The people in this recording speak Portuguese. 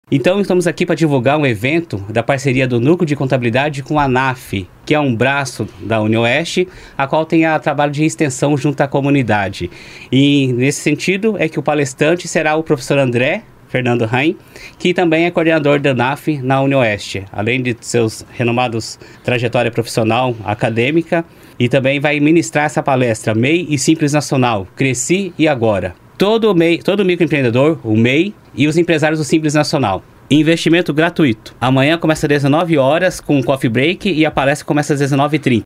Então estamos aqui para divulgar um evento da parceria do Núcleo de Contabilidade com a ANAF, que é um braço da UniOeste, a qual tem trabalho de extensão junto à comunidade. E nesse sentido é que o palestrante será o professor André Fernando Rain, que também é coordenador da ANAF na UniOeste, além de seus renomados trajetória profissional acadêmica, e também vai ministrar essa palestra MEI e Simples Nacional, Cresci e Agora. Todo microempreendedor, o MEI e os empresários do Simples Nacional. Investimento gratuito. Amanhã começa às 19 horas com um coffee break e a palestra começa às 19h30.